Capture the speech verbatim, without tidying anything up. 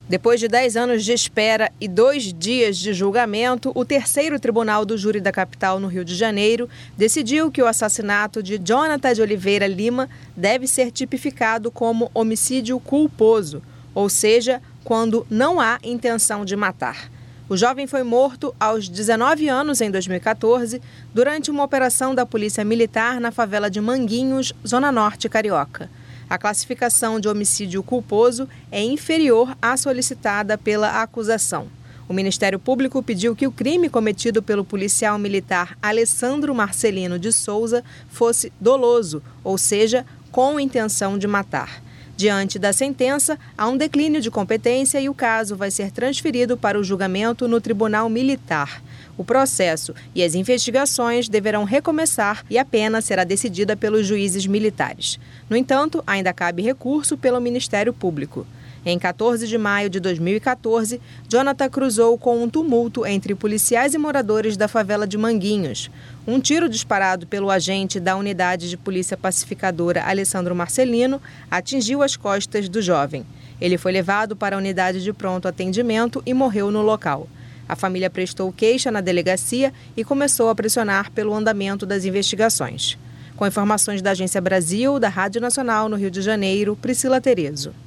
Depois de dez anos de espera e dois dias de julgamento, o terceiro tribunal do júri da capital, no Rio de Janeiro, decidiu que o assassinato de Jonathan de Oliveira Lima deve ser tipificado como homicídio culposo, ou seja, quando não há intenção de matar. O jovem foi morto aos dezenove anos em dois mil e quatorze, durante uma operação da Polícia Militar na favela de Manguinhos, Zona Norte carioca. A classificação de homicídio culposo é inferior à solicitada pela acusação. O Ministério Público pediu que o crime cometido pelo policial militar Alessandro Marcelino de Souza fosse doloso, ou seja, com intenção de matar. Diante da sentença, há um declínio de competência e o caso vai ser transferido para o julgamento no Tribunal Militar. O processo e as investigações deverão recomeçar e a pena será decidida pelos juízes militares. No entanto, ainda cabe recurso pelo Ministério Público. Em quatorze de maio de dois mil e quatorze, Jonathan cruzou com um tumulto entre policiais e moradores da favela de Manguinhos. Um tiro disparado pelo agente da unidade de polícia pacificadora Alessandro Marcelino atingiu as costas do jovem. Ele foi levado para a unidade de pronto atendimento e morreu no local. A família prestou queixa na delegacia e começou a pressionar pelo andamento das investigações. Com informações da Agência Brasil, da Rádio Nacional no Rio de Janeiro, Priscila Terezo.